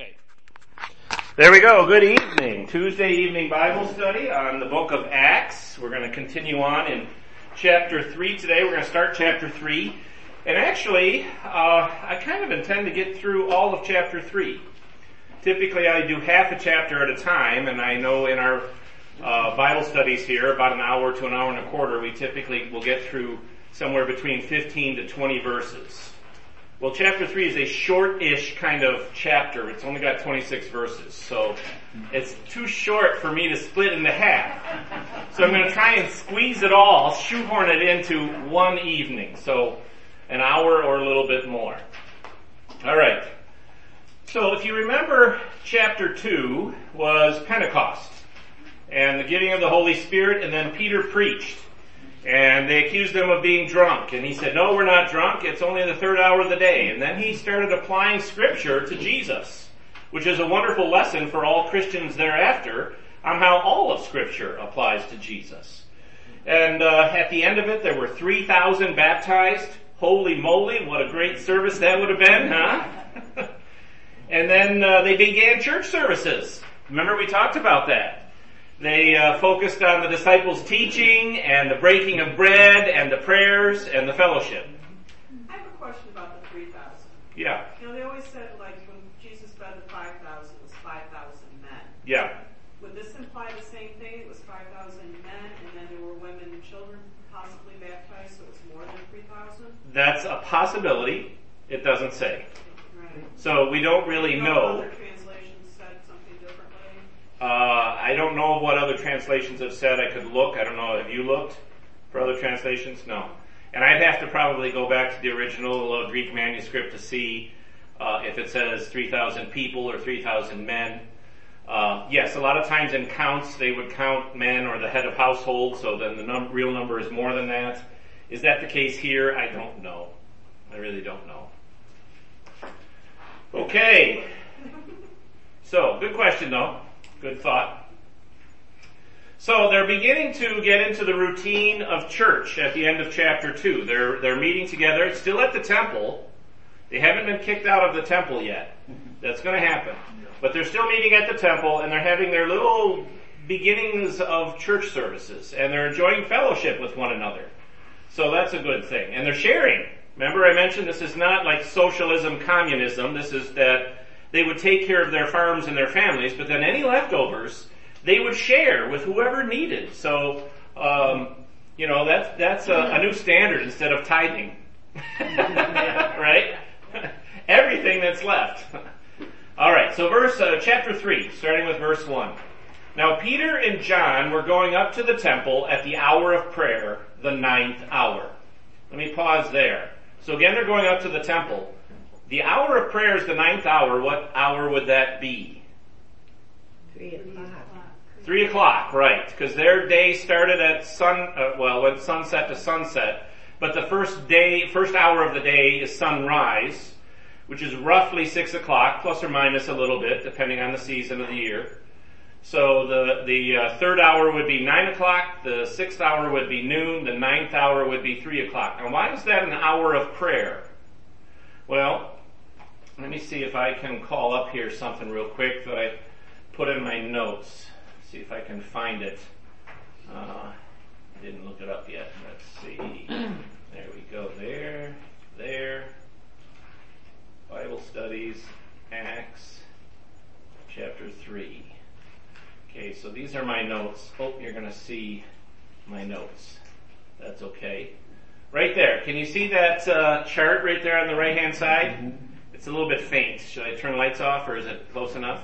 Okay. There we go. Good evening. Tuesday evening Bible study on the book of Acts. We're going to continue on in chapter 3 today. We're going to start chapter 3. And actually, I kind of intend to get through all of chapter 3. Typically, I do half a chapter at a time, and I know in our Bible studies here, about an hour to an hour and a quarter, we typically will get through somewhere between 15 to 20 verses. Well, chapter 3 is a short-ish kind of chapter. It's only got 26 verses, so it's too short for me to split into half. So I'm going to try and squeeze it all, shoehorn it into one evening, so an hour or a little bit more. All right. So if you remember, chapter 2 was Pentecost, and the giving of the Holy Spirit, and then Peter preached. And they accused him of being drunk. And he said, no, we're not drunk. It's only the third hour of the day. And then he started applying Scripture to Jesus, which is a wonderful lesson for all Christians thereafter on how all of Scripture applies to Jesus. And at the end of it, there were 3,000 baptized. Holy moly, what a great service that would have been, huh? And then they began church services. Remember we talked about that. They focused on the disciples' teaching and the breaking of bread and the prayers and the fellowship. I have a question about the 3,000. Yeah. You know, they always said, like, when Jesus fed the 5,000, it was 5,000 men. Yeah. Would this imply the same thing? It was 5,000 men, and then there were women and children possibly baptized, so it was more than 3,000? That's a possibility. It doesn't say. Right. So we don't really know. Other translations said something differently? I don't know what other translations have said. I could look. I don't know. Have you looked for other translations? No. And I'd have to probably go back to the original Greek manuscript to see if it says 3,000 people or 3,000 men. Yes, a lot of times in counts they would count men or the head of household, so then the real number is more than that. Is that the case here? I don't know. I really don't know. Okay. So, good question though. Good thought. So they're beginning to get into the routine of church at the end of chapter 2. They're meeting together. It's still at the temple. They haven't been kicked out of the temple yet. That's going to happen. But they're still meeting at the temple, and they're having their little beginnings of church services. And they're enjoying fellowship with one another. So that's a good thing. And they're sharing. Remember I mentioned this is not like socialism, communism. This is that they would take care of their farms and their families, but then any leftovers, they would share with whoever needed. So, that's a new standard instead of tithing. Right? Everything that's left. Alright, so chapter 3, starting with verse 1. Now Peter and John were going up to the temple at the hour of prayer, the 9th hour. Let me pause there. So again, they're going up to the temple. The hour of prayer is the 9th hour. What hour would that be? 3 o'clock. 3 o'clock, right. Because their day started at went sunset to sunset. But the first hour of the day is sunrise, which is roughly 6 o'clock, plus or minus a little bit, depending on the season of the year. So the third hour would be 9 o'clock, the 6th hour would be noon, the 9th hour would be 3 o'clock. Now why is that an hour of prayer? Well, let me see if I can call up here something real quick that I put in my notes. See if I can find it. I didn't look it up yet. Let's see. There we go. There. Bible studies, Acts, chapter 3. Okay, so these are my notes. Oh, you're going to see my notes. That's okay. Right there. Can you see that chart right there on the right-hand side? Mm-hmm. It's a little bit faint. Should I turn the lights off, or is it close enough?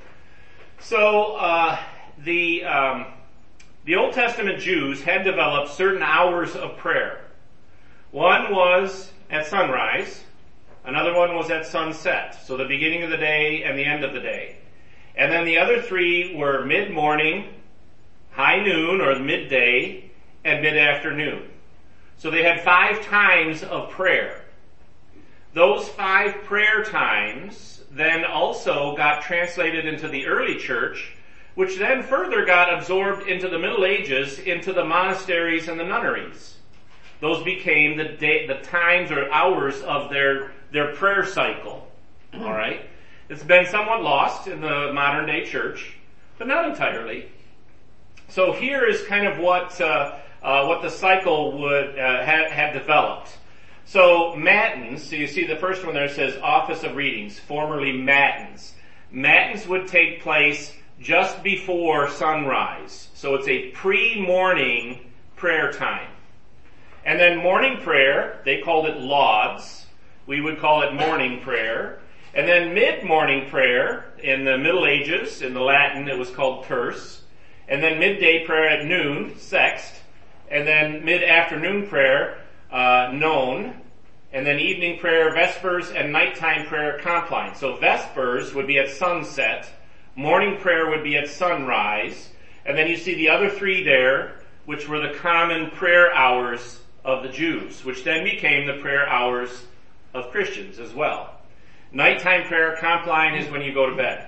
So, the Old Testament Jews had developed certain hours of prayer. One was at sunrise. Another one was at sunset. So the beginning of the day and the end of the day. And then the other three were mid-morning, high noon or midday, and mid-afternoon. So they had 5 times of prayer. Those 5 prayer times then also got translated into the early church, which then further got absorbed into the Middle Ages, into the monasteries and the nunneries. Those became the times or hours of their prayer cycle. All right? It's been somewhat lost in the modern day church, but not entirely. So here is kind of what the cycle would have developed. So matins, so you see the first one there says Office of Readings, formerly matins. Matins would take place just before sunrise. So it's a pre-morning prayer time. And then morning prayer, they called it lauds. We would call it morning prayer. And then mid-morning prayer, in the Middle Ages, in the Latin, it was called terce. And then midday prayer at noon, sext. And then mid-afternoon prayer, none. And then evening prayer, vespers, and nighttime prayer, compline. So vespers would be at sunset. Morning prayer would be at sunrise. And then you see the other three there, which were the common prayer hours of the Jews, which then became the prayer hours of Christians as well. Nighttime prayer, compline, is when you go to bed.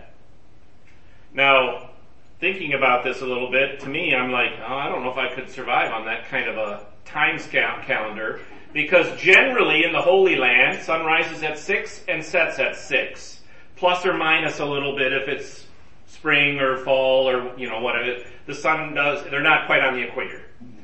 Now, thinking about this a little bit, to me, I'm like, I don't know if I could survive on that kind of a time calendar, because generally in the Holy Land, sun rises at 6 and sets at 6, plus or minus a little bit if it's spring or fall or, whatever. The sun does, they're not quite on the equator.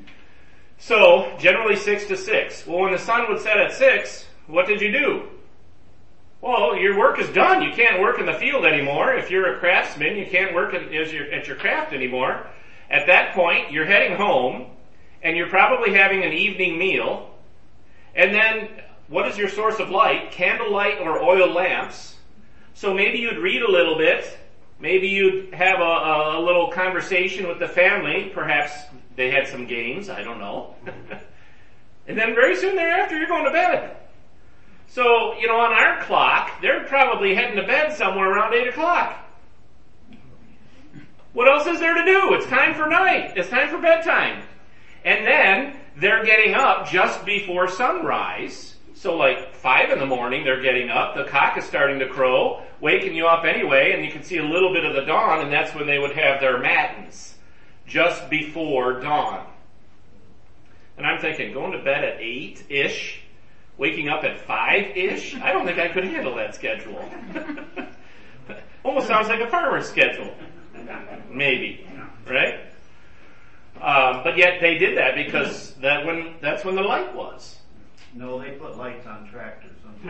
So, generally 6 to 6. Well, when the sun would set at 6, what did you do? Well, your work is done. You can't work in the field anymore. If you're a craftsman, you can't work at your craft anymore. At that point, you're heading home, and you're probably having an evening meal. And then, what is your source of light? Candlelight or oil lamps. So maybe you'd read a little bit. Maybe you'd have a little conversation with the family. Perhaps they had some games. I don't know. And then very soon thereafter, you're going to bed. So, on our clock, they're probably heading to bed somewhere around 8 o'clock. What else is there to do? It's time for night. It's time for bedtime. And then they're getting up just before sunrise. So like 5 in the morning, they're getting up. The cock is starting to crow, waking you up anyway, and you can see a little bit of the dawn, and that's when they would have their matins, just before dawn. And I'm thinking, going to bed at 8-ish, waking up at 5-ish? I don't think I could handle that schedule. Almost sounds like a farmer's schedule. Maybe. Right? But yet they did that because that's when the light was. No, they put lights on tractors.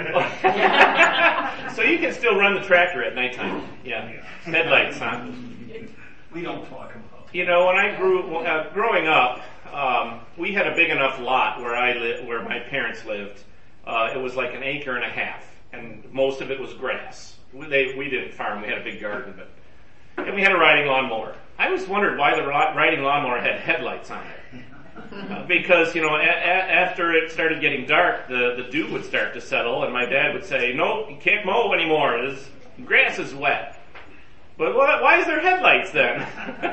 So you can still run the tractor at nighttime. Yeah. Headlights, huh? We don't talk about it. When I growing up, we had a big enough lot where my parents lived. It was like 1.5 acres, and most of it was grass. We didn't farm. We had a big garden, and we had a riding lawnmower. I always wondered why the riding lawnmower had headlights on it. Because, after it started getting dark, the dew would start to settle, and my dad would say, "No, you can't mow anymore. This grass is wet." But why is there headlights then?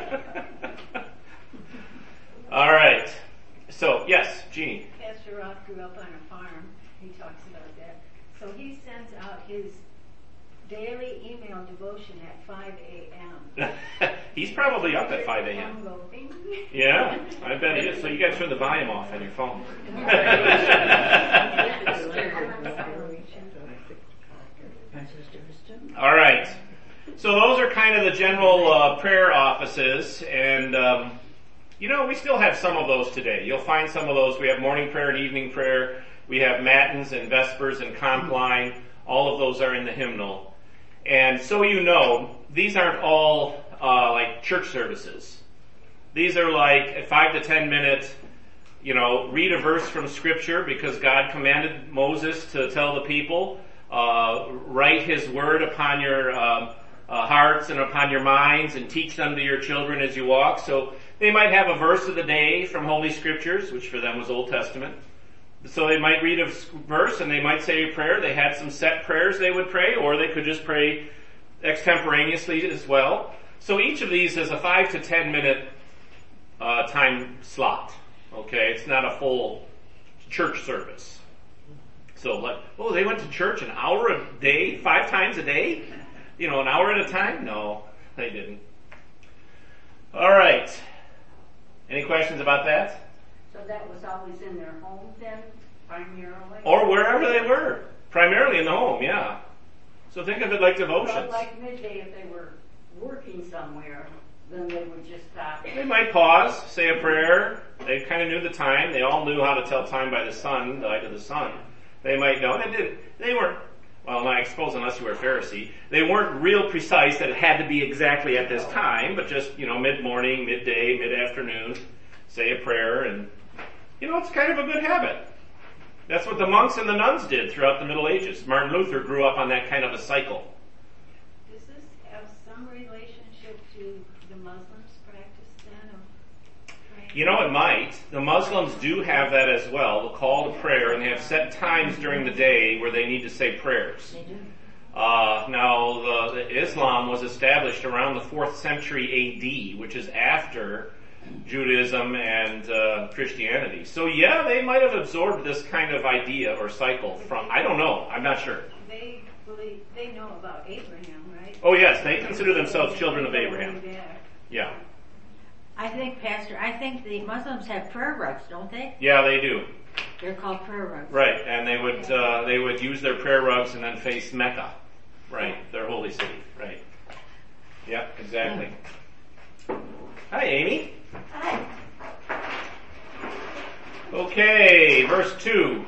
All right. So, yes, Jeannie. Pastor Roth grew up on a farm. He talks about that. So he sends out his daily email devotion at 5 a.m. He's probably up at 5 a.m. Yeah, I bet he is. So you got to turn the volume off on your phone. All right. So those are kind of the general prayer offices, and we still have some of those today. You'll find some of those. We have morning prayer and evening prayer. We have matins and vespers and compline. All of those are in the hymnal. And so these aren't all like church services. These are like a 5 to 10 minute, read a verse from Scripture because God commanded Moses to tell the people, write His word upon your hearts and upon your minds and teach them to your children as you walk. So they might have a verse of the day from Holy Scriptures, which for them was Old Testament. So they might read a verse and they might say a prayer. They had some set prayers they would pray, or they could just pray extemporaneously as well. So each of these is a 5 to 10 minute time slot. Okay, it's not a full church service. So they went to church an hour a day, 5 times a day? An hour at a time? No, they didn't. All right. Any questions about that? So that was always in their home then, primarily? Or wherever they were. Primarily in the home, yeah. So think of it like devotions. Well, like midday, if they were working somewhere, then they would just stop. They might pause, say a prayer. They kind of knew the time. They all knew how to tell time by the sun, the light of the sun. They might know. They weren't, well, I suppose unless you were a Pharisee, they weren't real precise that it had to be exactly at this time, but just, mid-morning, midday, mid-afternoon, say a prayer, and, it's kind of a good habit. That's what the monks and the nuns did throughout the Middle Ages. Martin Luther grew up on that kind of a cycle. Does this have some relationship to the Muslims' practice then of praying? It might. The Muslims do have that as well, the call to prayer, and they have set times during the day where they need to say prayers. They do. Now, Islam was established around the 4th century AD, which is after Judaism and Christianity. So yeah, they might have absorbed this kind of idea or cycle from, I don't know, I'm not sure. They know about Abraham, right? Oh yes, they consider themselves children of Abraham. Yeah. I think the Muslims have prayer rugs, don't they? Yeah, they do. They're called prayer rugs. Right, and they would use their prayer rugs and then face Mecca. Right, their holy city. Right. Yeah, exactly. Hi, Amy. Hi. Okay, verse 2.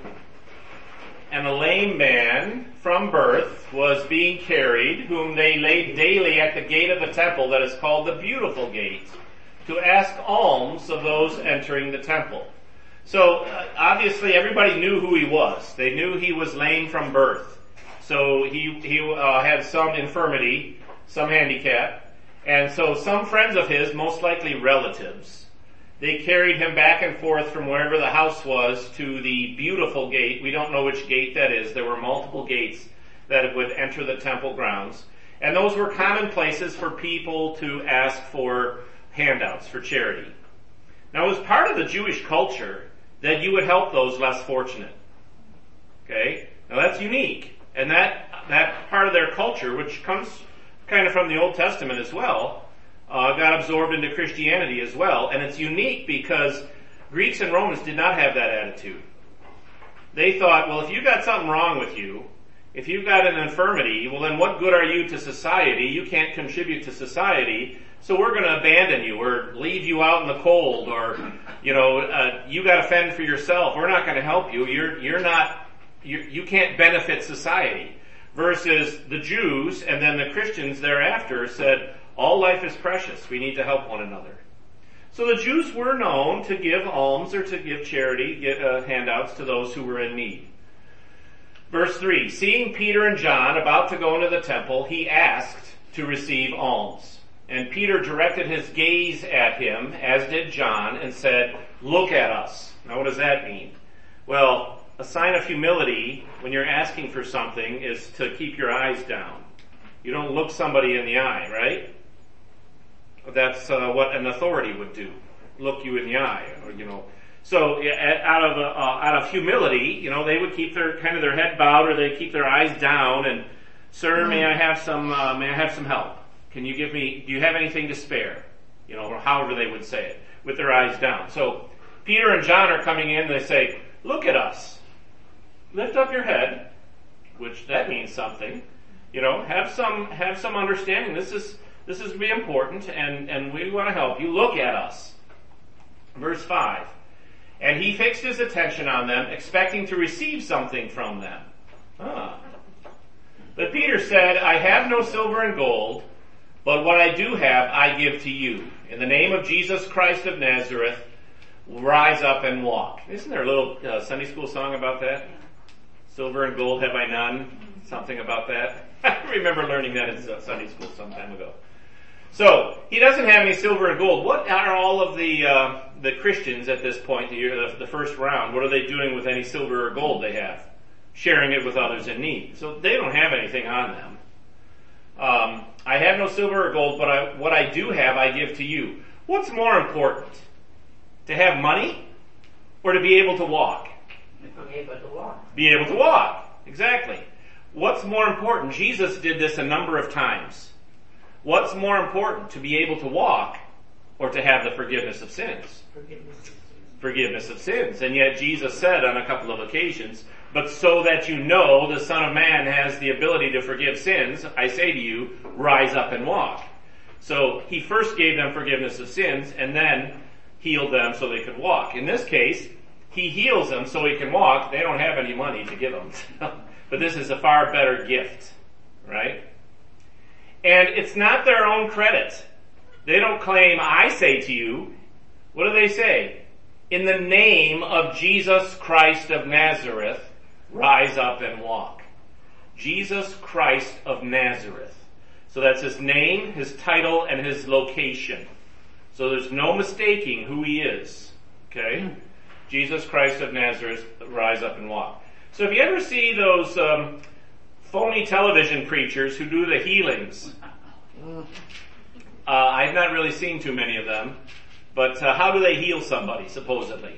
And a lame man from birth was being carried, whom they laid daily at the gate of the temple that is called the Beautiful Gate, to ask alms of those entering the temple. So, obviously everybody knew who he was. They knew he was lame from birth. So he had some infirmity, some handicap. And so some friends of his, most likely relatives, they carried him back and forth from wherever the house was to the Beautiful Gate. We don't know which gate that is. There were multiple gates that would enter the temple grounds. And those were common places for people to ask for handouts, for charity. Now, it was part of the Jewish culture that you would help those less fortunate. Okay? Now that's unique. And that part of their culture, which comes kind of from the Old Testament as well, got absorbed into Christianity as well. And it's unique because Greeks and Romans did not have that attitude. They thought, well, if you got something wrong with you, if you've got an infirmity, well then what good are you to society? You can't contribute to society, so we're going to abandon you or leave you out in the cold, or, you got to fend for yourself. We're not going to help you. You can't benefit society. Versus the Jews and then the Christians thereafter said, all life is precious. We need to help one another. So the Jews were known to give alms or to give charity, handouts to those who were in need. Verse 3, seeing Peter and John about to go into the temple, he asked to receive alms. And Peter directed his gaze at him, as did John, and said, look at us. Now what does that mean? Well, a sign of humility when you're asking for something is to keep your eyes down. You don't look somebody in the eye, right? That's what an authority would do. Look you in the eye, So out of humility, they would keep their head bowed, or they keep their eyes down. And, sir, may I have some help? Can you give me? Do you have anything to spare? Or however they would say it, with their eyes down. So Peter and John are coming in. And they say, look at us. Lift up your head, which that means something. Have some understanding. This is really important, and we want to help you. Look at us. Verse 5. And he fixed his attention on them, expecting to receive something from them. But Peter said, I have no silver and gold, but what I do have I give to you. In the name of Jesus Christ of Nazareth, rise up and walk. Isn't there a little Sunday school song about that? Silver and gold have I none. Something about that. I remember learning that in Sunday school some time ago. So, he doesn't have any silver and gold. What are all of the Christians at this point, the first round, what are they doing with any silver or gold they have? Sharing it with others in need. So they don't have anything on them. I have no silver or gold, but what I do have I give to you. What's more important? To have money or to be able to walk? Able to walk. Be able to walk. Exactly. What's more important? Jesus did this a number of times. What's more important? To be able to walk or to have the forgiveness of sins? Forgiveness of sins. And yet Jesus said on a couple of occasions, But so that you know the Son of Man has the ability to forgive sins, I say to you, rise up and walk. So he first gave them forgiveness of sins and then healed them so they could walk. In this case, he heals them so he can walk. They don't have any money to give them. But this is a far better gift, right? And it's not their own credit. They don't claim, I say to you. What do they say? In the name of Jesus Christ of Nazareth, rise up and walk. Jesus Christ of Nazareth. So that's his name, his title, and his location. So there's no mistaking who he is. Okay? Jesus Christ of Nazareth, rise up and walk. So if you ever see those phony television preachers who do the healings, I've not really seen too many of them, but how do they heal somebody, supposedly?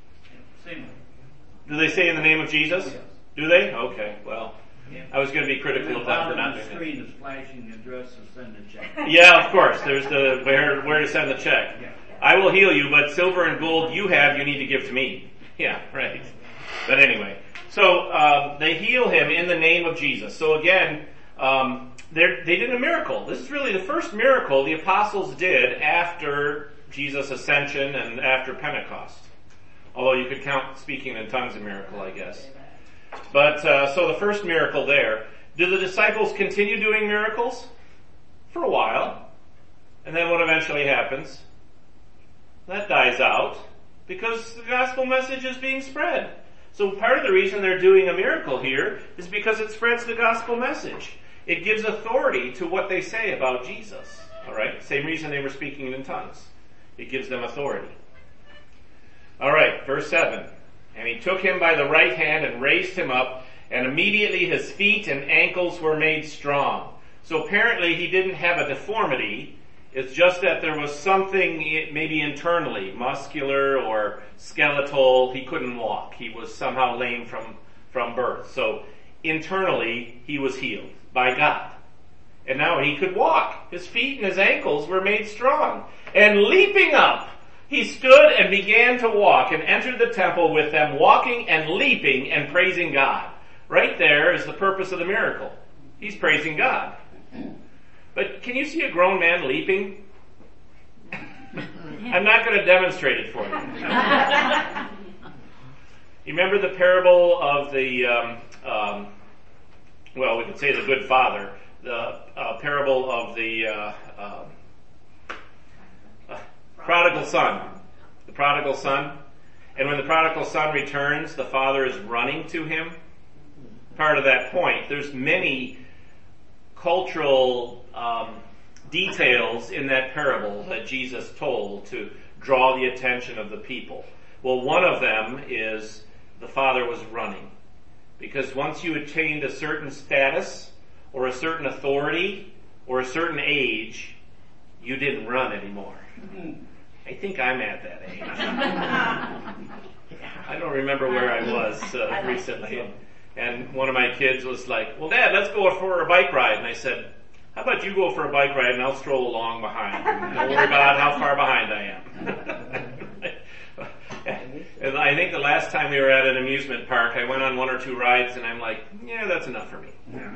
Do they say in the name of Jesus? Yes. Do they? Okay, well, Yeah. I was going to be critical of them for not the doing screen is flashing the address to send a check. that. Yeah, of course, there's the where to send the check. Yeah. I will heal you, but silver and gold you have, you need to give to me. Yeah, right. But anyway, so they heal him in the name of Jesus. So again, they did a miracle. This is really the first miracle the apostles did after Jesus' ascension and after Pentecost. Although you could count speaking in tongues a miracle, I guess. But so the first miracle there. Do the disciples continue doing miracles? For a while. And then what eventually happens? That dies out because the gospel message is being spread. So part of the reason they're doing a miracle here is because it spreads the gospel message. It gives authority to what they say about Jesus. Alright? Same reason they were speaking in tongues. It gives them authority. Alright, verse 7. And he took him by the right hand and raised him up, and immediately his feet and ankles were made strong. So apparently he didn't have a deformity. It's just that there was something maybe internally, muscular or skeletal. He couldn't walk. He was somehow lame from birth. So internally he was healed by God. And now he could walk. His feet and his ankles were made strong. And leaping up, he stood and began to walk and entered the temple with them, walking and leaping and praising God. Right there is the purpose of the miracle. He's praising God. But can you see a grown man leaping? I'm not going to demonstrate it for you. You remember the parable of the, we could say the good father, the parable of the prodigal son. The prodigal son. And when the prodigal son returns, the father is running to him. Part of that point, there's many cultural details in that parable that Jesus told to draw the attention of the people. Well, one of them is the father was running. Because once you attained a certain status or a certain authority or a certain age, you didn't run anymore. I think I'm at that age. I don't remember where I was recently. And one of my kids was like, well, Dad, let's go for a bike ride. And I said, how about you go for a bike ride and I'll stroll along behind. Don't worry about how far behind I am. And I think the last time we were at an amusement park, I went on one or two rides and I'm like, yeah, that's enough for me.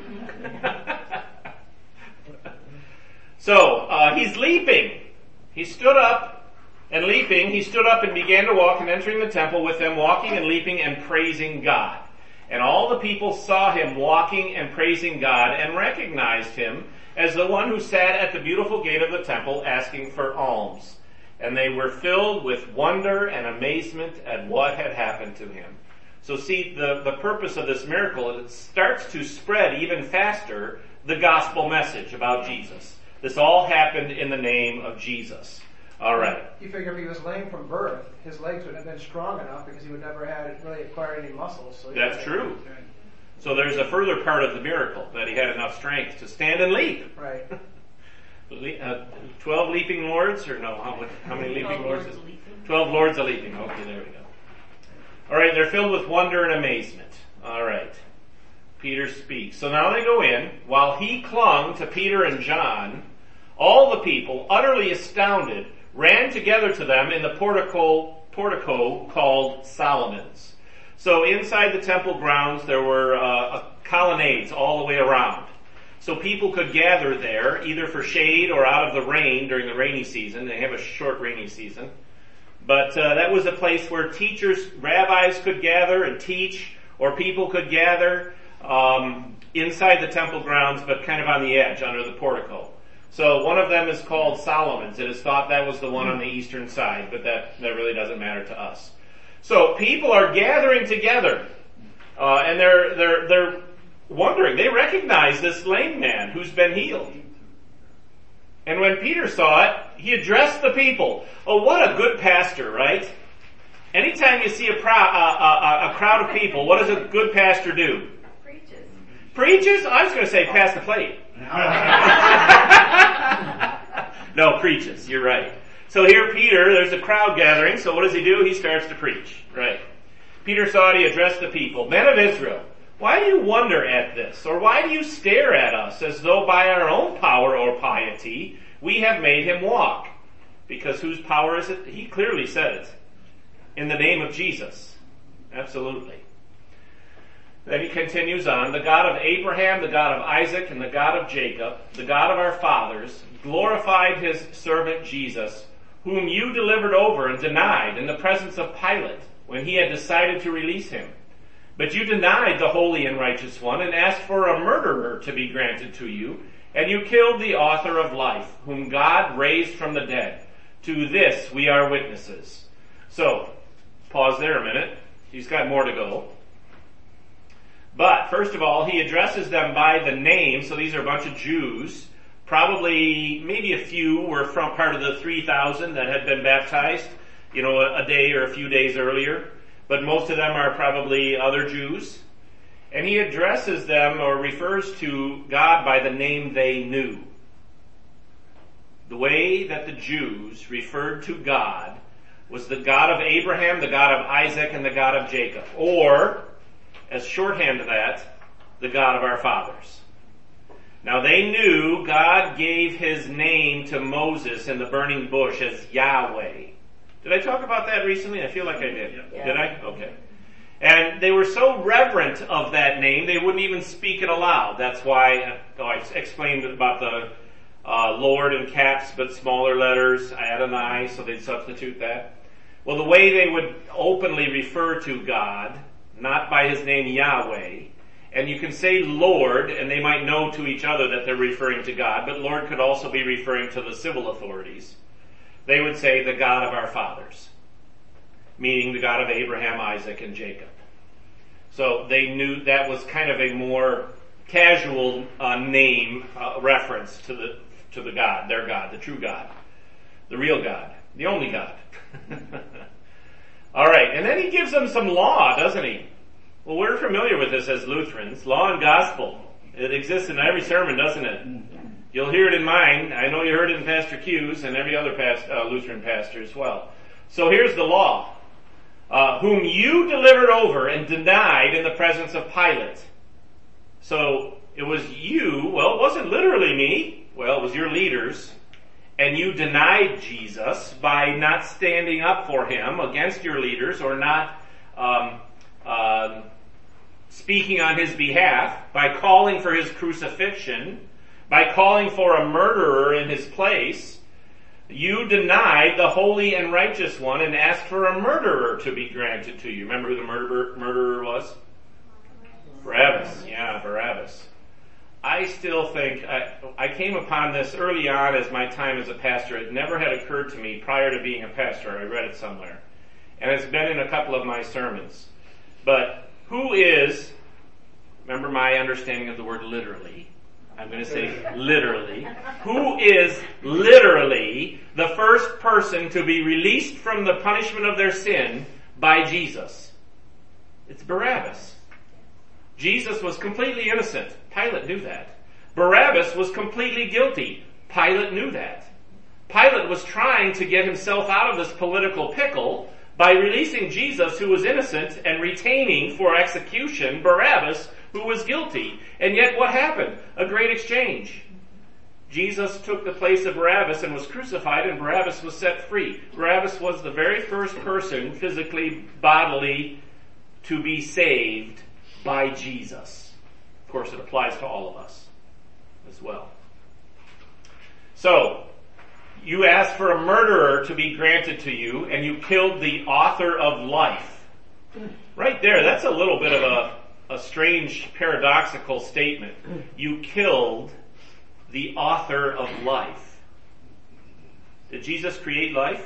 So, he's leaping. He stood up and leaping. He stood up and began to walk and entering the temple with them, walking and leaping and praising God. And all the people saw him walking and praising God and recognized him as the one who sat at the beautiful gate of the temple asking for alms. And they were filled with wonder and amazement at what had happened to him. So see, the purpose of this miracle is it starts to spread even faster the gospel message about Jesus. This all happened in the name of Jesus. All right. You figure if he was lame from birth, his legs would have been strong enough because he would never have really acquired any muscles. So that's true. So there's a further part of the miracle, that he had enough strength to stand and leap. Right. 12 leaping lords, or no, how many leaping lords? 12 lords of leaping. Okay, there we go. All right, they're filled with wonder and amazement. All right. Peter speaks. So now they go in. While he clung to Peter and John, all the people, utterly astounded, ran together to them in the portico called Solomon's. So inside the temple grounds, there were colonnades all the way around. So people could gather there, either for shade or out of the rain during the rainy season. They have a short rainy season. But that was a place where teachers, rabbis could gather and teach, or people could gather inside the temple grounds, but kind of on the edge, under the portico. So one of them is called Solomon's. It is thought that was the one on the eastern side, but that really doesn't matter to us. So people are gathering together, and they're wondering. They recognize this lame man who's been healed. And when Peter saw it, he addressed the people. Oh, what a good pastor, right? Anytime you see a crowd of people, what does a good pastor do? Preaches. Preaches? I was going to say pass the plate. No, preaches. You're right. So here Peter, there's a crowd gathering, so what does he do? He starts to preach. Right. Peter saw it, he addressed the people. Men of Israel, why do you wonder at this? Or why do you stare at us as though by our own power or piety we have made him walk? Because whose power is it? He clearly said it. In the name of Jesus. Absolutely. Then he continues on. The God of Abraham, the God of Isaac, and the God of Jacob, the God of our fathers, glorified his servant Jesus, whom you delivered over and denied in the presence of Pilate when he had decided to release him. But you denied the holy and righteous one and asked for a murderer to be granted to you, and you killed the author of life, whom God raised from the dead. To this we are witnesses. So, pause there a minute. He's got more to go. But, first of all, he addresses them by the name. So these are a bunch of Jews. Probably, maybe a few were from part of the 3,000 that had been baptized, a day or a few days earlier. But most of them are probably other Jews. And he addresses them or refers to God by the name they knew. The way that the Jews referred to God was the God of Abraham, the God of Isaac, and the God of Jacob. Or, as shorthand to that, the God of our fathers. Now they knew God gave his name to Moses in the burning bush as Yahweh. Did I talk about that recently? I feel like I did. Yeah. Did I? Okay. And they were so reverent of that name, they wouldn't even speak it aloud. That's why I explained about the Lord in caps, but smaller letters, Adonai, so they'd substitute that. Well, the way they would openly refer to God, not by his name Yahweh, and you can say Lord, and they might know to each other that they're referring to God, but Lord could also be referring to the civil authorities. They would say the God of our fathers, meaning the God of Abraham, Isaac, and Jacob. So they knew that was kind of a more casual name reference to the God, their God, the true God, the real God, the only God. All right, and then he gives them some law, doesn't he? Well, we're familiar with this as Lutherans. Law and gospel. It exists in every sermon, doesn't it? You'll hear it in mine. I know you heard it in Pastor Q's and every other Lutheran pastor as well. So here's the law. Whom you delivered over and denied in the presence of Pilate. So it was you. Well, it wasn't literally me. Well, it was your leaders. And you denied Jesus by not standing up for him against your leaders or not speaking on his behalf, by calling for his crucifixion, by calling for a murderer in his place. You denied the holy and righteous one and asked for a murderer to be granted to you. Remember who the murderer was? Barabbas. Yeah, Barabbas. I still think, I came upon this early on as my time as a pastor. It never had occurred to me prior to being a pastor. I read it somewhere. And it's been in a couple of my sermons. But who is, remember my understanding of the word literally. I'm going to say literally. Who is literally the first person to be released from the punishment of their sin by Jesus? It's Barabbas. Jesus was completely innocent. Pilate knew that. Barabbas was completely guilty. Pilate knew that. Pilate was trying to get himself out of this political pickle by releasing Jesus, who was innocent, and retaining for execution Barabbas, who was guilty. And yet what happened? A great exchange. Jesus took the place of Barabbas and was crucified, and Barabbas was set free. Barabbas was the very first person physically, bodily to be saved by Jesus. Of course, it applies to all of us as well. So, you asked for a murderer to be granted to you, and you killed the author of life. Right there, that's a little bit of a strange, paradoxical statement. You killed the author of life. Did Jesus create life?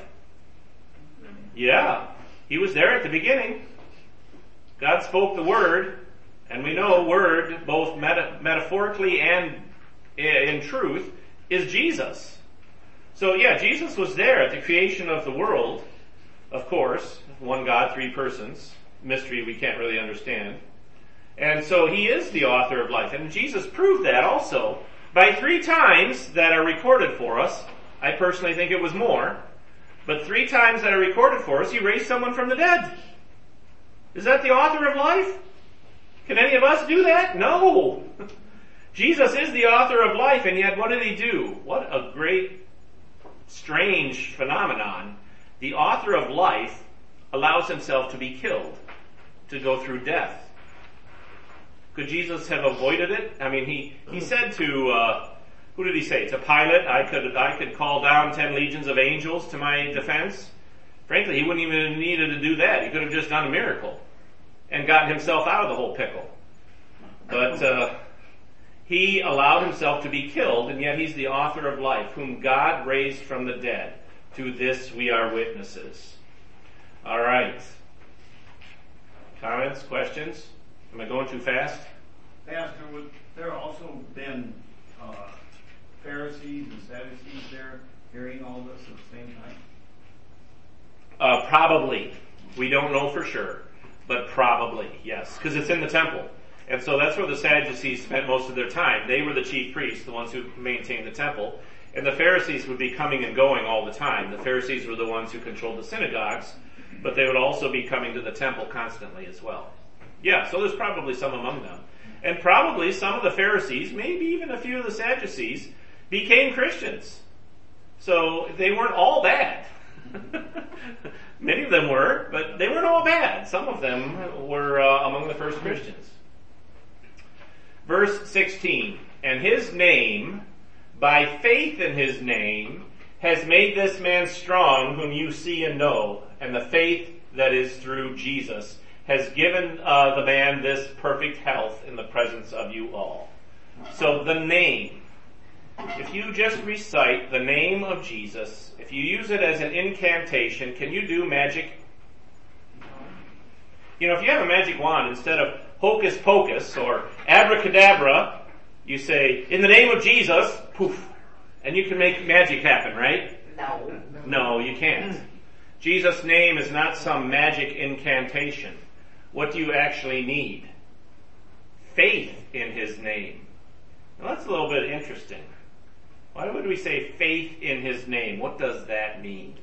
Yeah. He was there at the beginning. God spoke the word, and we know word, both metaphorically and in truth, is Jesus. So yeah, Jesus was there at the creation of the world, of course. One God, three persons. Mystery we can't really understand. And so he is the author of life. And Jesus proved that also by 3 times that are recorded for us. I personally think it was more. But 3 times that are recorded for us, he raised someone from the dead. Is that the author of life? Can any of us do that? No. Jesus is the author of life, and yet what did he do? What a great, strange phenomenon. The author of life allows himself to be killed, to go through death. Could Jesus have avoided it? I mean, he said to, who did he say? To Pilate, I could call down 10 legions of angels to my defense. Frankly, he wouldn't even have needed to do that. He could have just done a miracle and gotten himself out of the whole pickle. But he allowed himself to be killed, and yet he's the author of life, whom God raised from the dead. To this we are witnesses. All right. Comments, questions? Am I going too fast? Pastor, would there also been Pharisees and Sadducees there hearing all this at the same time? Probably. We don't know for sure, but probably, yes, because it's in the temple. And so that's where the Sadducees spent most of their time. They were the chief priests, the ones who maintained the temple. And the Pharisees would be coming and going all the time. The Pharisees were the ones who controlled the synagogues, but they would also be coming to the temple constantly as well. Yeah, so there's probably some among them. And probably some of the Pharisees, maybe even a few of the Sadducees, became Christians. So they weren't all bad. Many of them were, but they weren't all bad. Some of them were among the first Christians. Verse 16, and his name, by faith in his name, has made this man strong whom you see and know, and the faith that is through Jesus has given the man this perfect health in the presence of you all. So the name, if you just recite the name of Jesus, if you use it as an incantation, can you do magic? You know, if you have a magic wand, instead of hocus pocus or abracadabra, you say, in the name of Jesus, poof, and you can make magic happen, right? No, you can't. Jesus' name is not some magic incantation. What do you actually need? Faith in his name. Now that's a little bit interesting. Why would we say faith in his name? What does that mean?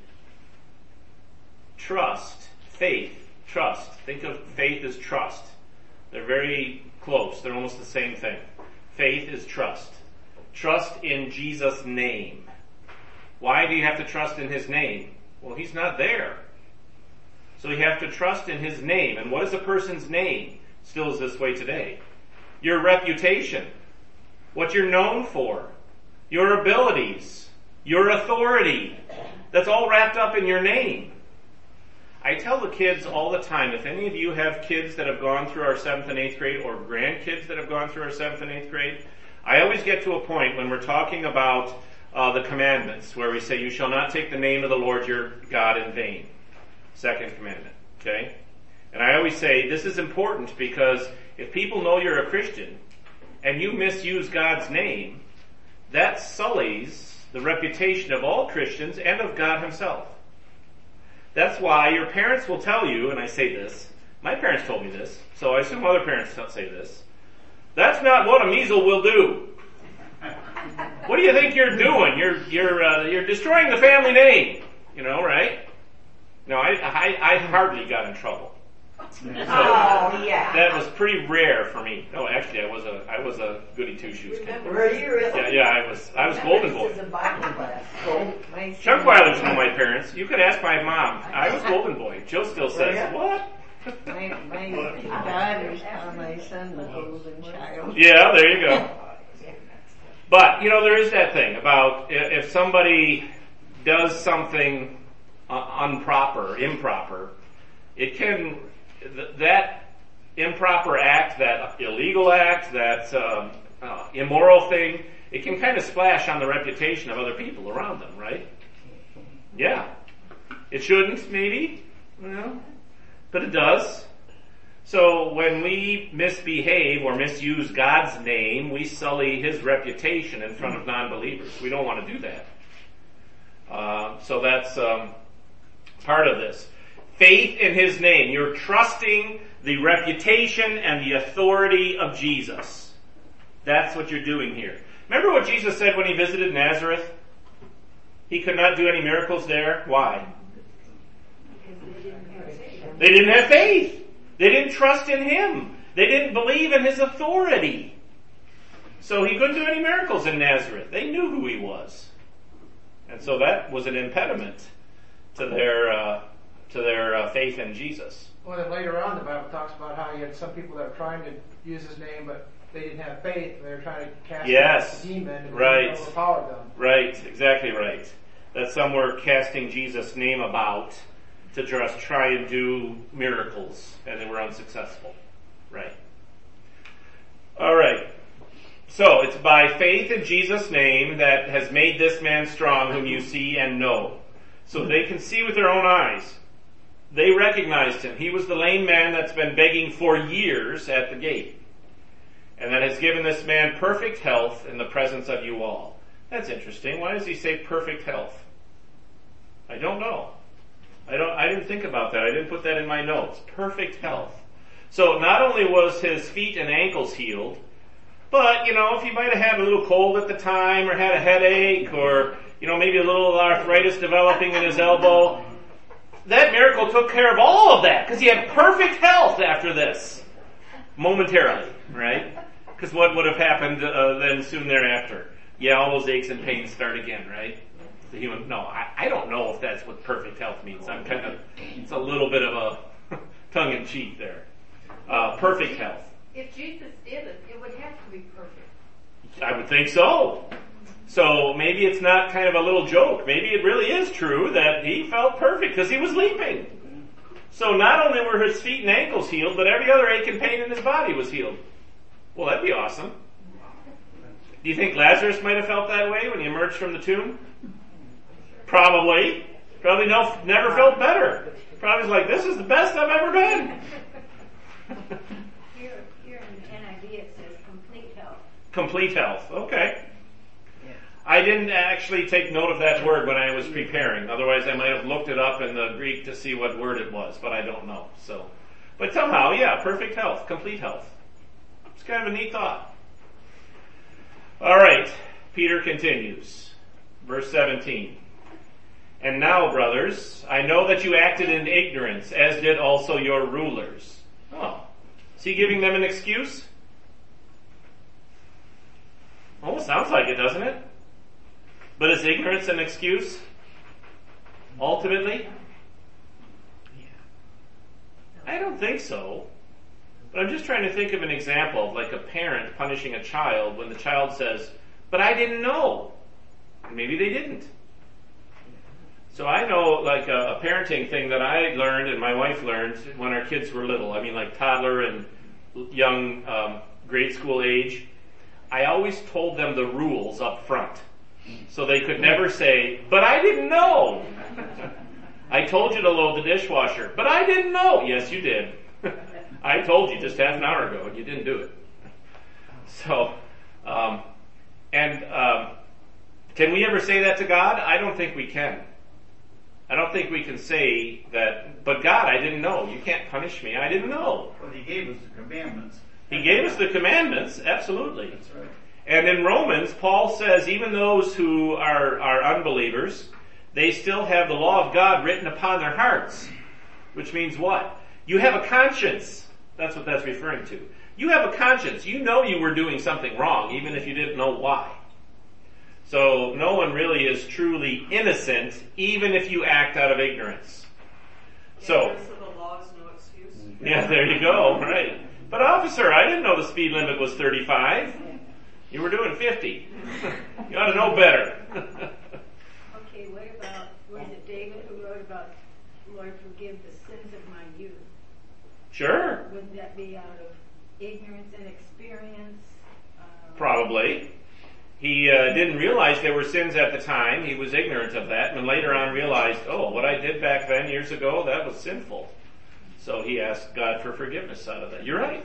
Trust, faith, trust. Think of faith as trust. They're very close. They're almost the same thing. Faith is trust. Trust in Jesus' name. Why do you have to trust in his name? Well, he's not there. So you have to trust in his name. And what is a person's name? Still is this way today. Your reputation. What you're known for. Your abilities. Your authority. That's all wrapped up in your name. I tell the kids all the time, if any of you have kids that have gone through our 7th and 8th grade, or grandkids that have gone through our 7th and 8th grade, I always get to a point when we're talking about the commandments, where we say, you shall not take the name of the Lord your God in vain. 2nd commandment, okay? And I always say, this is important because if people know you're a Christian, and you misuse God's name, that sullies the reputation of all Christians and of God himself. That's why your parents will tell you, and I say this, my parents told me this, so I assume other parents say this, that's not what a measle will do. What do you think you're doing? You're destroying the family name. You know, right? No, I hardly got in trouble. So that was pretty rare for me. No, actually, I was a goody two shoes kid. Were you really? Yeah, I was golden boy. Chuck Weiler's know my parents. You could ask my mom. I was golden boy. Jill still says, what? My daughters call my son the golden child. Yeah, there you go. But, there is that thing about if somebody does something improper, it can, that improper act, that illegal act, that immoral thing, it can kind of splash on the reputation of other people around them, right? Yeah. It shouldn't, maybe, but it does. So when we misbehave or misuse God's name, we sully His reputation in front of non-believers. We don't want to do that. So that's part of this. Faith in His name. You're trusting the reputation and the authority of Jesus. That's what you're doing here. Remember what Jesus said when He visited Nazareth? He could not do any miracles there. Why? They didn't have faith. They didn't trust in Him. They didn't believe in His authority. So He couldn't do any miracles in Nazareth. They knew who He was. And so that was an impediment to their faith in Jesus. Well, then later on, the Bible talks about how you had some people that were trying to use His name, but they didn't have faith, and they were trying to cast out the demon and overpower them. Right, exactly right. That some were casting Jesus' name about to just try and do miracles, and they were unsuccessful. Right. All right. So, it's by faith in Jesus' name that has made this man strong whom you see and know. So they can see with their own eyes. They recognized Him. He was the lame man that's been begging for years at the gate. And that has given this man perfect health in the presence of you all. That's interesting. Why does He say perfect health? I don't know. I didn't think about that. I didn't put that in my notes. Perfect health. So not only was his feet and ankles healed, but, if he might have had a little cold at the time, or had a headache, or, maybe a little arthritis developing in his elbow, that miracle took care of all of that, because he had perfect health after this. Momentarily, right? Because what would have happened then soon thereafter? Yeah, all those aches and pains start again, right? I don't know if that's what perfect health means. It's a little bit of a tongue-in-cheek there. Perfect health. If Jesus did it, it would have to be perfect. I would think so. So maybe it's not kind of a little joke. Maybe it really is true that he felt perfect because he was leaping. So not only were his feet and ankles healed, but every other ache and pain in his body was healed. Well, that'd be awesome. Do you think Lazarus might have felt that way when he emerged from the tomb? Probably. Probably never felt better. Probably was like, this is the best I've ever been. Here in NIV it says complete health. Complete health. Okay. I didn't actually take note of that word when I was preparing. Otherwise I might have looked it up in the Greek to see what word it was, but I don't know. But somehow, perfect health, complete health. It's kind of a neat thought. All right. Peter continues. Verse 17. And now, brothers, I know that you acted in ignorance, as did also your rulers. Oh. Is he giving them an excuse? Almost sounds like it, doesn't it? But is ignorance an excuse? Ultimately? I don't think so. But I'm just trying to think of an example of like a parent punishing a child when the child says, but I didn't know. Maybe they didn't. So I know like a parenting thing that I learned and my wife learned when our kids were little. I mean like toddler and young grade school age. I always told them the rules up front. So they could never say, but I didn't know. I told you to load the dishwasher, but I didn't know. Yes, you did. I told you just half an hour ago and you didn't do it. So, can we ever say that to God? I don't think we can. I don't think we can say that, but God, I didn't know. You can't punish me. I didn't know. Well, He gave us the commandments. He gave us the commandments, absolutely. That's right. And in Romans, Paul says even those who are unbelievers, they still have the law of God written upon their hearts. Which means what? You have a conscience. That's what that's referring to. You have a conscience. You know you were doing something wrong, even if you didn't know why. So no one really is truly innocent, even if you act out of ignorance. So the law is no excuse. Yeah, there you go, right. But officer, I didn't know the speed limit was 35. You were doing 50. You ought to know better. Okay, what about, was it David who wrote about, Lord, forgive the sins of my youth? Sure. Wouldn't that be out of ignorance and experience? Probably. He didn't realize there were sins at the time. He was ignorant of that, and later on realized, oh, what I did back then years ago, that was sinful. So he asked God for forgiveness out of that. You're right.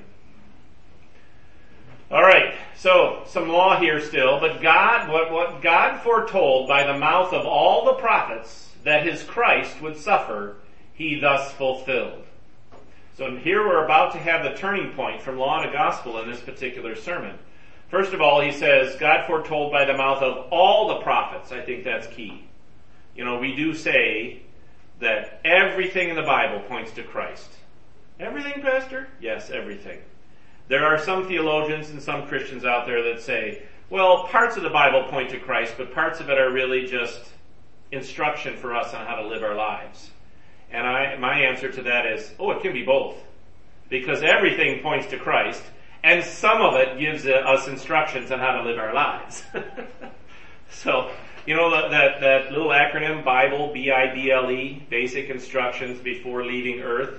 All right, so some law here still, but God, what God foretold by the mouth of all the prophets that his Christ would suffer, he thus fulfilled. So here we're about to have the turning point from law to gospel in this particular sermon. First of all, he says, God foretold by the mouth of all the prophets. I think that's key. You know, we do say that everything in the Bible points to Christ. Everything, Pastor? Yes, everything. There are some theologians and some Christians out there that say, well, parts of the Bible point to Christ, but parts of it are really just instruction for us on how to live our lives. And my answer to that is, it can be both. Because everything points to Christ, and some of it gives us instructions on how to live our lives. So, you know that little acronym, Bible, B-I-B-L-E, basic instructions before leaving earth?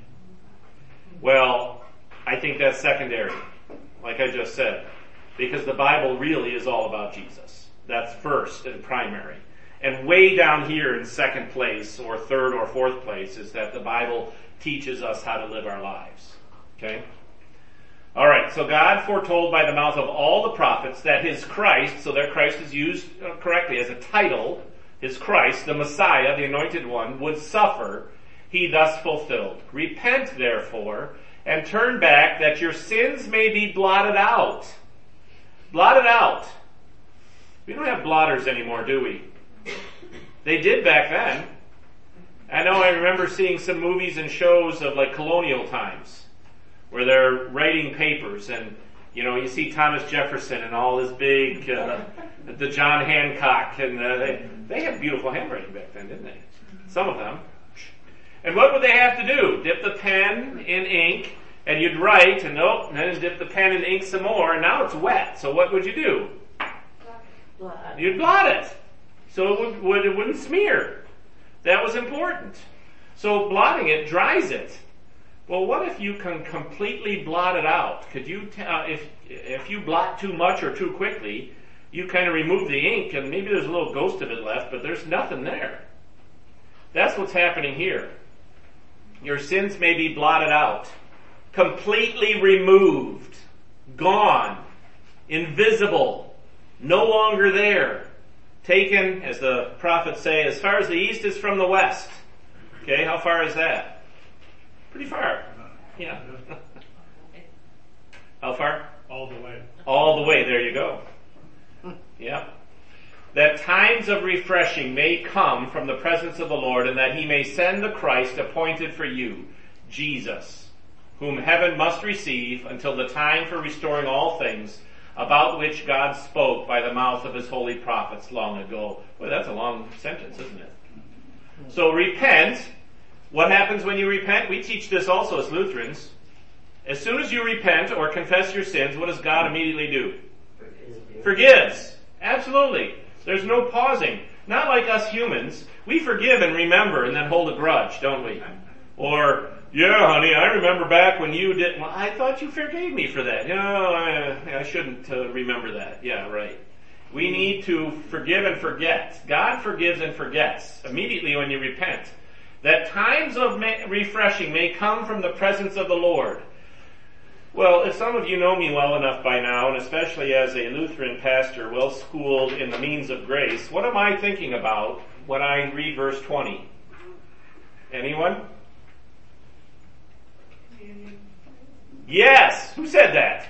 Well, I think that's secondary, like I just said, because the Bible really is all about Jesus. That's first and primary. And way down here in second place, or third or fourth place, is that the Bible teaches us how to live our lives. Okay? Alright, so God foretold by the mouth of all the prophets that his Christ, so that Christ is used correctly as a title, his Christ, the Messiah, the Anointed One, would suffer, he thus fulfilled. Repent, therefore, and turn back that your sins may be blotted out. Blotted out. We don't have blotters anymore, do we? They did back then. I remember seeing some movies and shows of like colonial times where they're writing papers and, you know, you see Thomas Jefferson and all this big, the John Hancock, and they had beautiful handwriting back then, didn't they? Some of them. And what would they have to do? Dip the pen in ink, and you'd write, and then dip the pen in ink some more, and now it's wet. So what would you do? You'd blot it. So it wouldn't smear. That was important. So blotting it dries it. Well, what if you can completely blot it out? Could you, if you blot too much or too quickly, you kind of remove the ink, and maybe there's a little ghost of it left, but there's nothing there. That's what's happening here. Your sins may be blotted out, completely removed, gone, invisible, no longer there, taken, as the prophets say, as far as the east is from the west. Okay, how far is that? Pretty far. Yeah. How far? All the way. All the way, there you go. Yeah. That times of refreshing may come from the presence of the Lord, and that he may send the Christ appointed for you, Jesus, whom heaven must receive until the time for restoring all things, about which God spoke by the mouth of his holy prophets long ago. Boy, that's a long sentence, isn't it? So repent. What happens when you repent? We teach this also as Lutherans. As soon as you repent or confess your sins, what does God immediately do? Forgives. Absolutely. There's no pausing. Not like us humans. We forgive and remember and then hold a grudge, don't we? Or, yeah, honey, I remember back when you did. Well, I thought you forgave me for that. No, I shouldn't remember that. Yeah, right. We need to forgive and forget. God forgives and forgets immediately when you repent. That times of refreshing may come from the presence of the Lord. Well, if some of you know me well enough by now, and especially as a Lutheran pastor, well schooled in the means of grace, what am I thinking about when I read verse 20? Anyone? Yes! Who said that?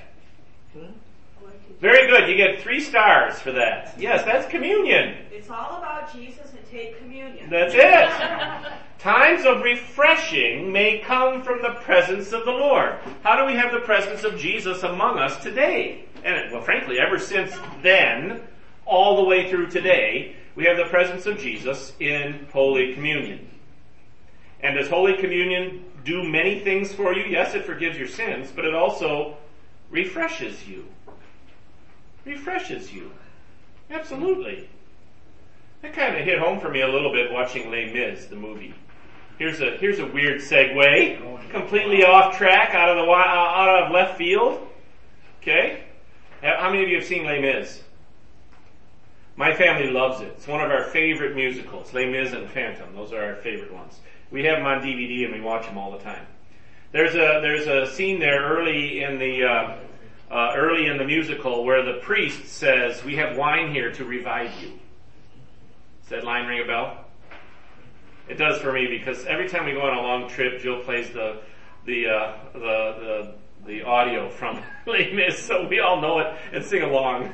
Very good. You get 3 stars for that. Yes, that's communion. It's all about Jesus and take communion. That's it. Times of refreshing may come from the presence of the Lord. How do we have the presence of Jesus among us today? And, well, frankly, ever since then, all the way through today, we have the presence of Jesus in Holy Communion. And does Holy Communion do many things for you. Yes, it forgives your sins, but it also refreshes you. Refreshes you. Absolutely. That kind of hit home for me a little bit watching Les Mis, the movie. Here's a weird segue, completely off track, out of left field. Okay? How many of you have seen Les Mis? My family loves it. It's one of our favorite musicals. Les Mis and Phantom. Those are our favorite ones. We have them on DVD and we watch them all the time. There's a scene there early in the musical where the priest says, "We have wine here to revive you." Does that line ring a bell? It does for me, because every time we go on a long trip, Jill plays the audio from Les Mis, so we all know it and sing along.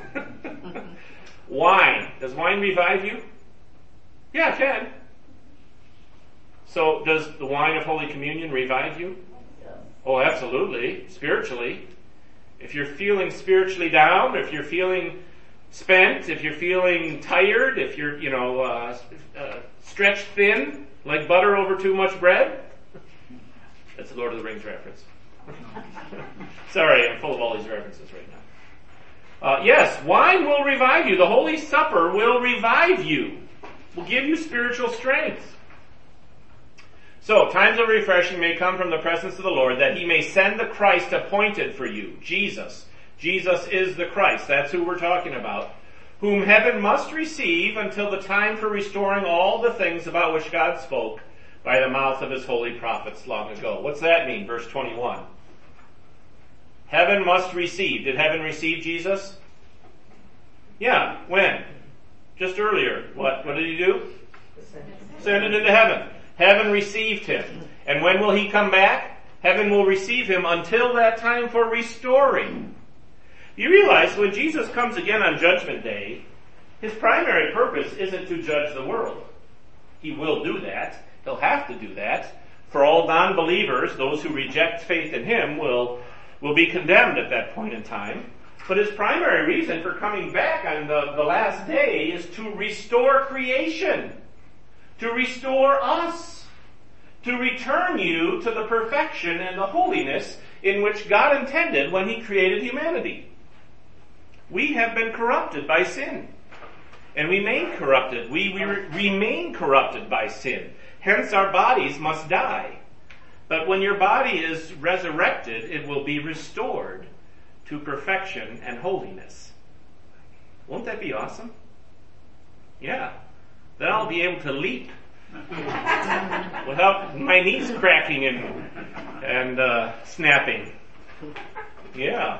Wine. Does wine revive you? Yeah, it can. So does the wine of Holy Communion revive you? Oh, absolutely. Spiritually. If you're feeling spiritually down, if you're feeling spent, if you're feeling tired, if you're, stretched thin, like butter over too much bread. That's a Lord of the Rings reference. Sorry, I'm full of all these references right now. Yes, wine will revive you. The Holy Supper will revive you. Will give you spiritual strength. So, times of refreshing may come from the presence of the Lord, that he may send the Christ appointed for you, Jesus. Jesus is the Christ. That's who we're talking about. Whom heaven must receive until the time for restoring all the things about which God spoke by the mouth of his holy prophets long ago. What's that mean? Verse 21. Heaven must receive. Did heaven receive Jesus? Yeah. When? Just earlier. What did he do? Ascended into heaven. Heaven received him. And when will he come back? Heaven will receive him until that time for restoring. You realize when Jesus comes again on Judgment Day, his primary purpose isn't to judge the world. He will do that. He'll have to do that. For all non-believers, those who reject faith in him will be condemned at that point in time. But his primary reason for coming back on the last day is to restore creation. To restore us. To return you to the perfection and the holiness in which God intended when he created humanity. We have been corrupted by sin. And we remain corrupted. We remain corrupted by sin. Hence our bodies must die. But when your body is resurrected, it will be restored to perfection and holiness. Won't that be awesome? Yeah. Then I'll be able to leap without my knees cracking and snapping. Yeah.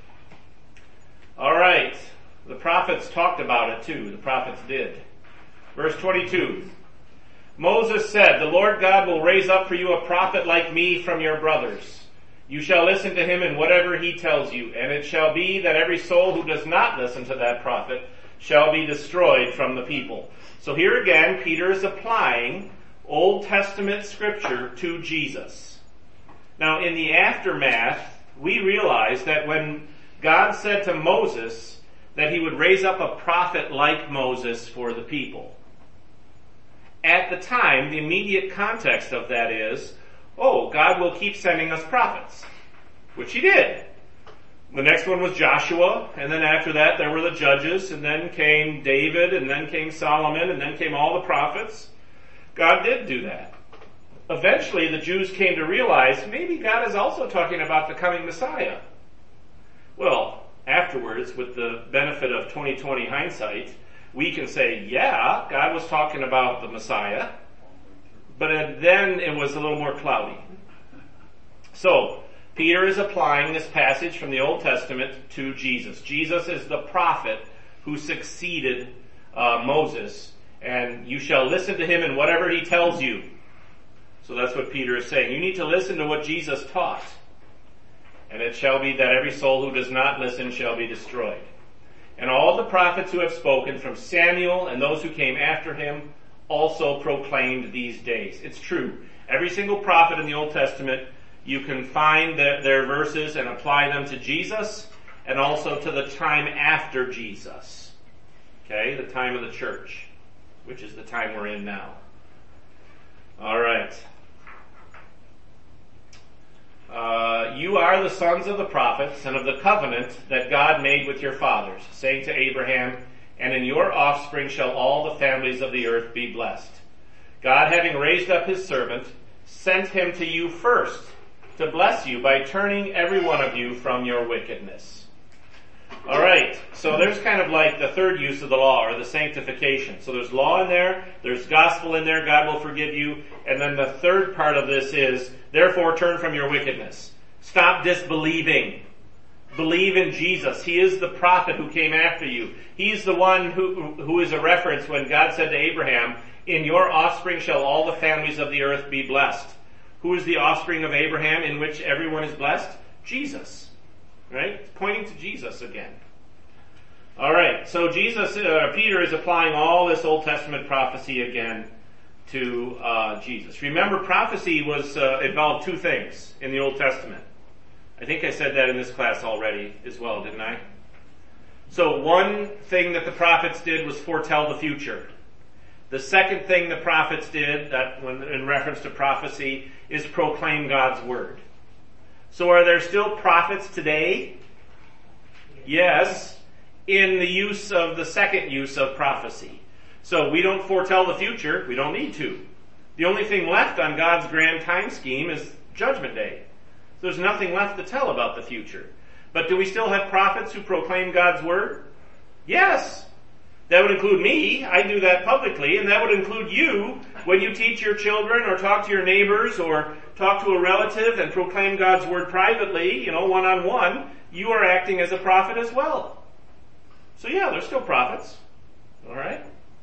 All right. The prophets talked about it too. The prophets did. Verse 22. Moses said, "The Lord God will raise up for you a prophet like me from your brothers. You shall listen to him in whatever he tells you, and it shall be that every soul who does not listen to that prophet shall be destroyed from the people." So here again, Peter is applying Old Testament scripture to Jesus. Now, in the aftermath, we realize that when God said to Moses that he would raise up a prophet like Moses for the people, at the time, the immediate context of that is, God will keep sending us prophets, which he did. The next one was Joshua, and then after that there were the judges, and then came David, and then came Solomon, and then came all the prophets. God did do that. Eventually the Jews came to realize maybe God is also talking about the coming Messiah. Well, afterwards, with the benefit of 2020 hindsight, we can say, yeah, God was talking about the Messiah, but then it was a little more cloudy. So, Peter is applying this passage from the Old Testament to Jesus. Jesus is the prophet who succeeded Moses, and you shall listen to him in whatever he tells you. So that's what Peter is saying. You need to listen to what Jesus taught. And it shall be that every soul who does not listen shall be destroyed. And all the prophets who have spoken, from Samuel and those who came after him, also proclaimed these days. It's true. Every single prophet in the Old Testament, you can find their verses and apply them to Jesus and also to the time after Jesus. Okay, the time of the church, which is the time we're in now. All right. You are the sons of the prophets and of the covenant that God made with your fathers, saying to Abraham, and in your offspring shall all the families of the earth be blessed. God, having raised up his servant, sent him to you first to bless you by turning every one of you from your wickedness. All right, so there's kind of like the third use of the law, or the sanctification. So there's law in there, there's gospel in there, God will forgive you, and then the third part of this is, therefore turn from your wickedness. Stop disbelieving. Believe in Jesus. He is the prophet who came after you. He's the one who is a reference when God said to Abraham, in your offspring shall all the families of the earth be blessed. Who is the offspring of Abraham in which everyone is blessed? Jesus. Right? It's pointing to Jesus again. Alright, so Peter is applying all this Old Testament prophecy again to Jesus. Remember, prophecy involved two things in the Old Testament. I think I said that in this class already as well, didn't I? So one thing that the prophets did was foretell the future. The second thing the prophets did, that when in reference to prophecy, is proclaim God's word. So are there still prophets today? Yes, in the second use of prophecy. So we don't foretell the future, we don't need to. The only thing left on God's grand time scheme is Judgment Day. So there's nothing left to tell about the future. But do we still have prophets who proclaim God's word? Yes. That would include me. I do that publicly, and that would include you when you teach your children or talk to your neighbors or talk to a relative and proclaim God's word privately, one-on-one. You are acting as a prophet as well. So yeah, there's still prophets. All right?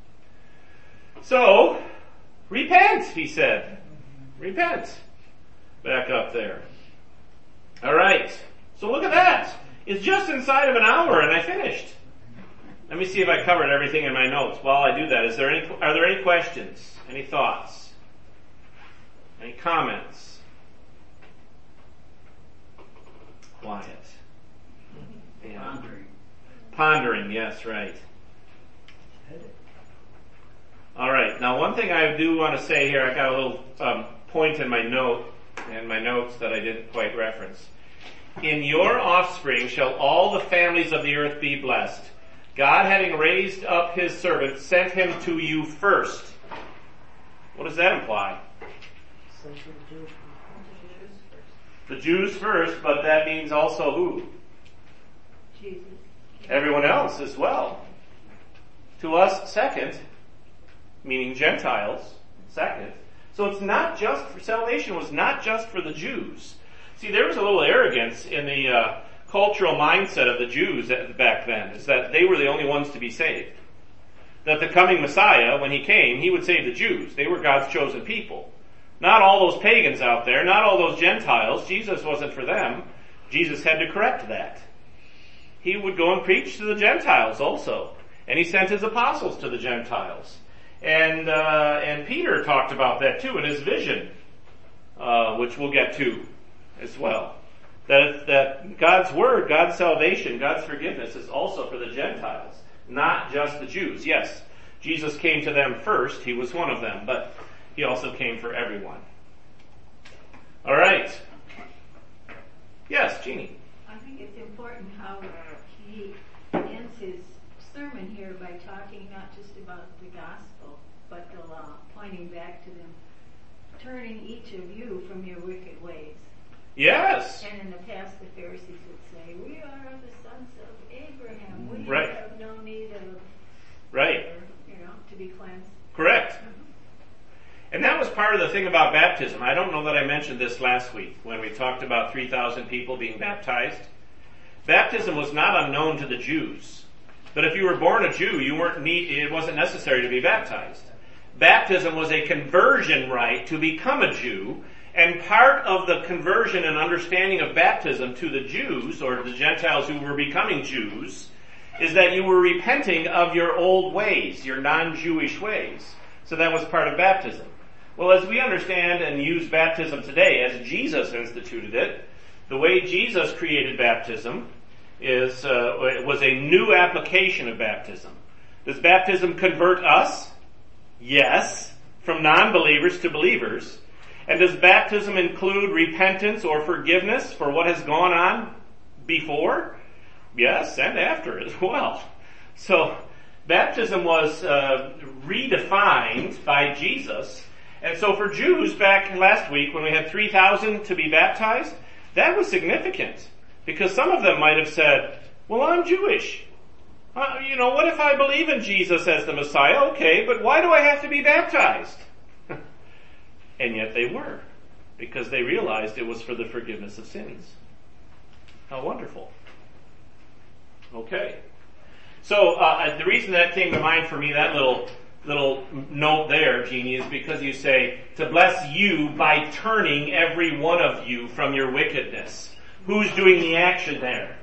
So, repent, he said. Repent. Back up there. All right. So look at that. It's just inside of an hour and I finished. Let me see if I covered everything in my notes. While I do that, are there any questions? Any thoughts? Any comments? Quiet. Yeah. Pondering, yes, right. All right. Now, one thing I do want to say here, I got a little point in my notes that I didn't quite reference. In your offspring shall all the families of the earth be blessed. God, having raised up his servant, sent him to you first. What does that imply? The Jews first, but that means also who? Jesus. Everyone else as well. To us, second, meaning Gentiles, second. So it's not just, salvation was not just for the Jews. See, there was a little arrogance in the cultural mindset of the Jews back then, is that they were the only ones to be saved. That the coming Messiah, when he came, he would save the Jews. They were God's chosen people. Not all those pagans out there, not all those Gentiles. Jesus wasn't for them. Jesus had to correct that. He would go and preach to the Gentiles also. And he sent his apostles to the Gentiles. And Peter talked about that too in his vision, which we'll get to as well. That God's word, God's salvation, God's forgiveness is also for the Gentiles, not just the Jews. Yes, Jesus came to them first. He was one of them, but he also came for everyone. All right. Yes, Jeannie. I think it's important how he ends his sermon here by talking not just about the gospel, but the law, pointing back to them, turning each of you from your wicked ways. Yes. And in the past, the Pharisees would say, we are the sons of Abraham. We right. have no need of, right. To be cleansed. Correct. And that was part of the thing about baptism. I don't know that I mentioned this last week when we talked about 3,000 people being baptized. Baptism was not unknown to the Jews. But if you were born a Jew, it wasn't necessary to be baptized. Baptism was a conversion rite to become a Jew. And part of the conversion and understanding of baptism to the Jews, or the Gentiles who were becoming Jews, is that you were repenting of your old ways, your non-Jewish ways. So that was part of baptism. Well, as we understand and use baptism today, as Jesus instituted it, the way Jesus created baptism was a new application of baptism. Does baptism convert us? Yes, from non-believers to believers. And does baptism include repentance or forgiveness for what has gone on before? Yes, and after as well. So, baptism was redefined by Jesus. And so for Jews, back last week when we had 3,000 to be baptized, that was significant. Because some of them might have said, well, I'm Jewish. What if I believe in Jesus as the Messiah? Okay, but why do I have to be baptized? And yet they were, because they realized it was for the forgiveness of sins. How wonderful. Okay. So the reason that came to mind for me, that little note there, Jeannie, is because you say, to bless you by turning every one of you from your wickedness. Who's doing the action there?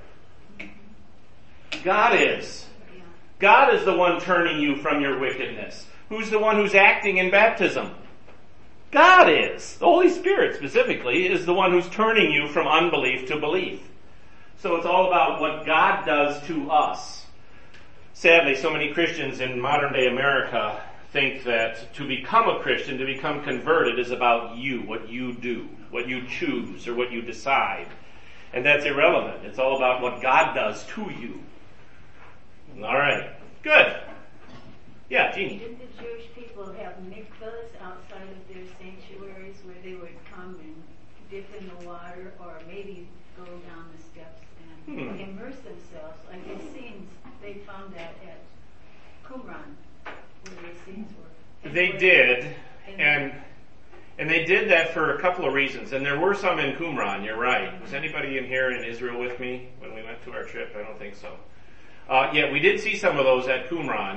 God is. God is the one turning you from your wickedness. Who's the one who's acting in baptism? God is. The Holy Spirit specifically is the one who's turning you from unbelief to belief. So it's all about what God does to us. Sadly, so many Christians in modern day America think that to become a Christian, to become converted, is about you, what you do, what you choose, or what you decide. And that's irrelevant. It's all about what God does to you. All right. Good. Yeah, Jeannie. Didn't the Jewish people have mikvahs outside of their sanctuaries where they would come and dip in the water or maybe go down the steps and immerse themselves? Like the Essenes, they found that at Qumran, where the Essenes were. They did, and they did that for a couple of reasons. And there were some in Qumran, you're right. Was anybody in here in Israel with me when we went to our trip? I don't think so. Yeah, we did see some of those at Qumran.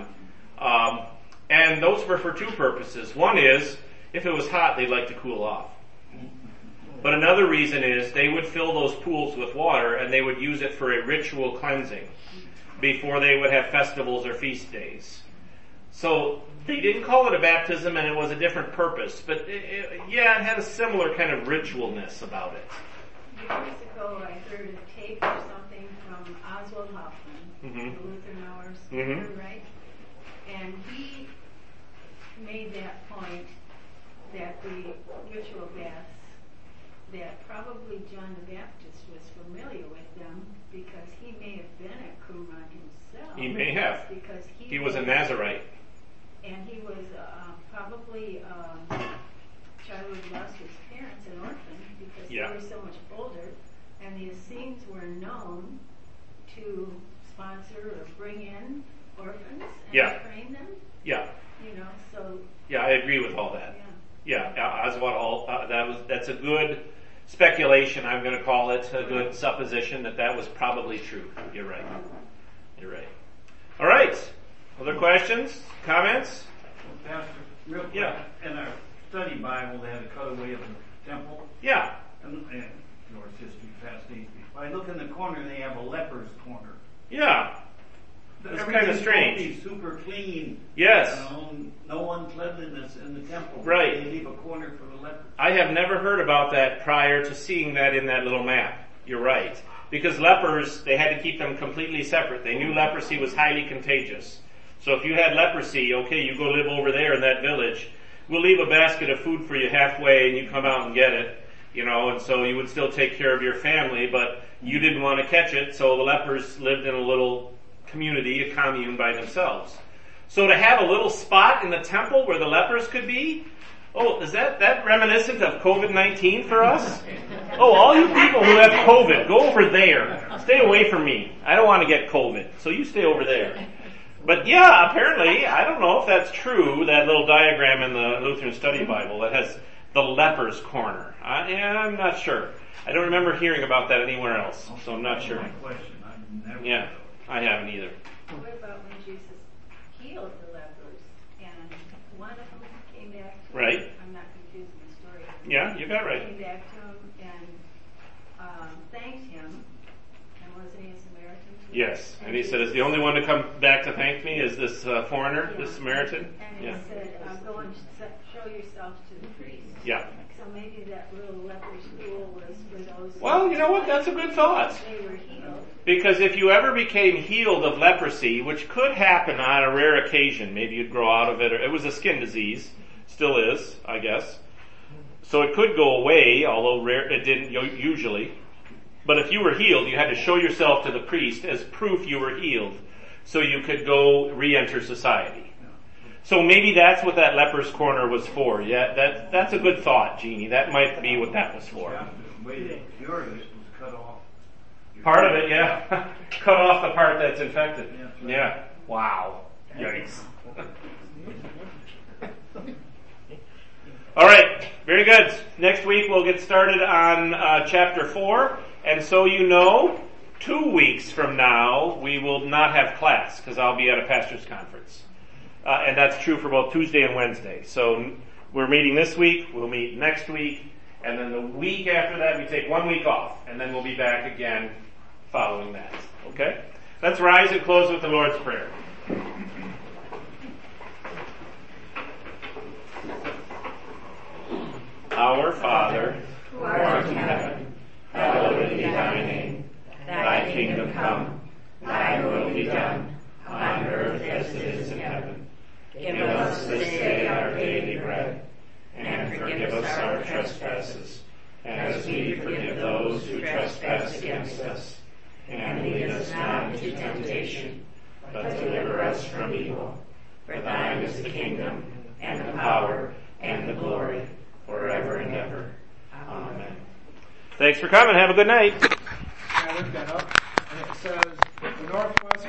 And those were for two purposes. One is, if it was hot, they'd like to cool off. But another reason is they would fill those pools with water and they would use it for a ritual cleansing before they would have festivals or feast days. So they didn't call it a baptism and it was a different purpose. But it had a similar kind of ritualness about it. Years ago, I heard a tape or something from Oswald Hoffman, the Lutheran Hours, right? And he made that point that the ritual baths, that probably John the Baptist was familiar with them because he may have been at Qumran himself. He may have. Because he was a Nazarite. And he was probably child who lost his parents, an orphan, because they were so much older. And the Essenes were known to sponsor or bring in orphans and train them. Yeah. So. Yeah, I agree with all that. Oswald, that's a good speculation, I'm going to call it, a good supposition that was probably true. You're right. All right. Other questions? Comments? Well, Pastor, real quick, in our study Bible, they had a cutaway of the temple. Yeah. And George history fascinates me. If I look in the corner, they have a leper's corner. Yeah. It's kind of strange. Super clean. Yes. No uncleanliness in the temple. Right. They leave a corner for the lepers. I have never heard about that prior to seeing that in that little map. You're right. Because lepers, they had to keep them completely separate. They knew leprosy was highly contagious. So if you had leprosy, okay, you go live over there in that village. We'll leave a basket of food for you halfway and you come out and get it. And so you would still take care of your family, but you didn't want to catch it, so the lepers lived in a little community, a commune by themselves. So to have a little spot in the temple where the lepers could be, is that reminiscent of COVID-19 for us? All you people who have COVID, go over there. Stay away from me. I don't want to get COVID, so you stay over there. But apparently, I don't know if that's true, that little diagram in the Lutheran Study Bible that has the leper's corner. I'm not sure. I don't remember hearing about that anywhere else, so I'm not sure. I haven't either. What about when Jesus healed the lepers and one of them came back to him? I'm not confusing the story. Yeah, you got it right. Came back to him and thanked him. And wasn't he a Samaritan too? Yes, and he said, "Is the only one to come back to thank me is this foreigner, this Samaritan?" And he said, "Go and show yourself to the priest." Yeah. So maybe that little leper's pool was for those. Well, you know what? That's a good thought. They were healed. Because if you ever became healed of leprosy, which could happen on a rare occasion, maybe you'd grow out of it, or it was a skin disease, still is, I guess. So it could go away, although rare, it didn't usually. But if you were healed, you had to show yourself to the priest as proof you were healed, so you could go re-enter society. So maybe that's what that leper's corner was for. Yeah, that's a good thought, Jeannie. That might be what that was for. Yeah, the way they cured it was cut off. Part of it, yeah. Cut off the part that's infected. Yeah. Yeah. Wow. Yikes. All right. Very good. Next week we'll get started on chapter 4. And so you know, 2 weeks from now we will not have class because I'll be at a pastor's conference. And that's true for both Tuesday and Wednesday. So we're meeting this week, we'll meet next week, and then the week after that we take 1 week off, and then we'll be back again following that. Okay? Let's rise and close with the Lord's Prayer. Our Father, who art in heaven, hallowed be thy name. Thy kingdom come, thy will be done, on earth as it is in heaven. Give us this day our daily bread, and forgive us our trespasses, as we forgive those who trespass against us. And lead us not into temptation, but deliver us from evil. For thine is the kingdom, and the power, and the glory, forever and ever. Amen. Thanks for coming. Have a good night. I looked that up, and it says the Northwest